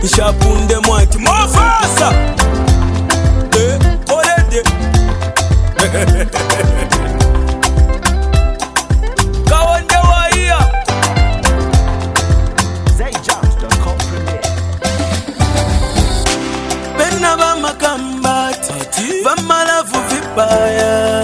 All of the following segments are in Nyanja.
Shapunde mwati Mofasa Olede Kawande waiya ZayJams.com premiere. Bena bama kambati Vama lavu vipaya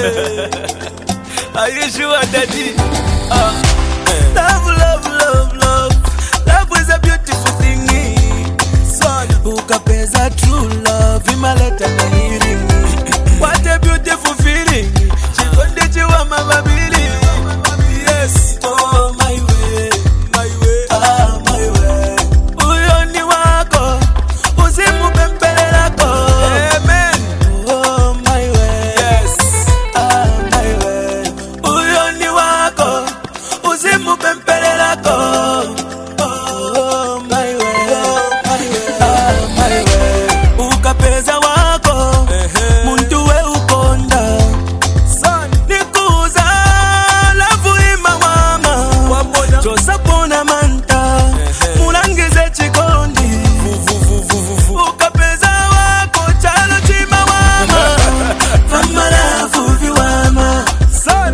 Are you sure daddy? Love, love, love, love. Love is a beautiful thing. Son, ukapeza true love, imaleta na healing. What a beautiful feeling. Chikonde chiwa mababili. Yes, oh my way, my way, ah my way. Uyoni wako, usimu pempele lako. Amen. Oh my way, yes, ah my way. Uyoni wako, usimu pempele lako. Oh my way, ah my way. Ukapeza wako, muntu we ukonda. Son, nikuza lavu ima wama. Chosa pona manta, mulangize chikondi. Ukapeza wako, chalo chima wama. Vama lavu viwama. Son,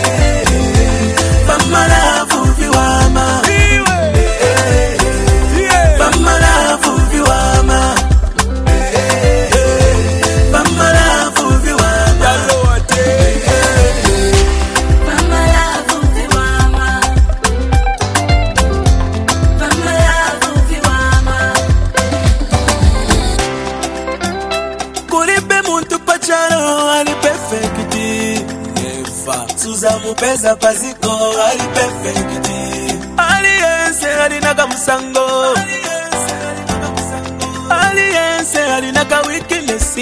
vama lavu viwama. Vama lavu viwama. Vama lavu viwama. Kuripe muntu pachano ali perfecti. Never Suza mupeza paziko ali perfecti. Aliyense alinaga musango. Aliyense alinaga weakness.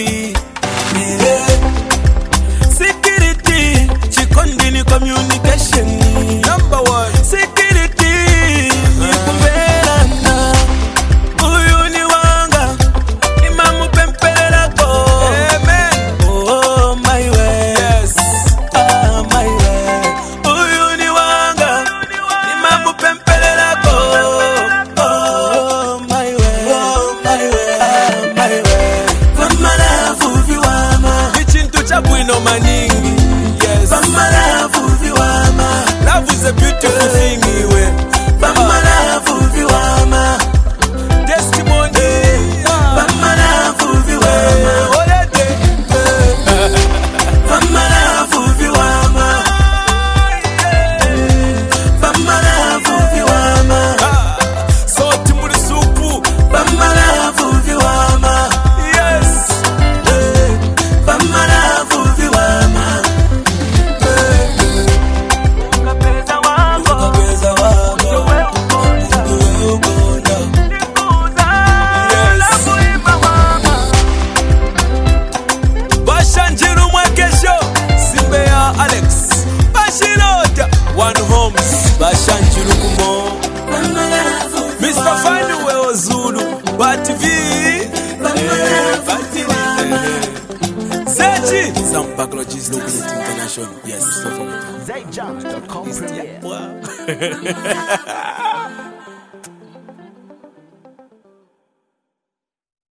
Security chikondi ni communication. Number one. Security ni kumbelana. Uyu ni wanga imamu pempele lako. Amen. Oh my way, yes, ah my way. Uyu ni wanga imamu pempele lako. Oh my way, ah my way. Vama lavu viwama. Vichintu cha bwino maningi. Yes. Vama lavu viwama. Love is a beautiful thing iwe. Vama lavu viwama. Testimony. Vama lavu viwama. Olede. Vama lavu viwama. Vama lavu viwama. Soti muri supu. Vama lavu viwama. Yes. Vama lavu viwama. Ukapeza wako. Uwe ukonda. Yes. Bashanjiru mwekesho. Simbe ya Alex. Bashilota. One homes. Bashanjiru kumo. Mr. Fine we Zulu. Bativi. Zechi. Some Backlogis Local International. Yes. ZayJams.com premiere. Wow.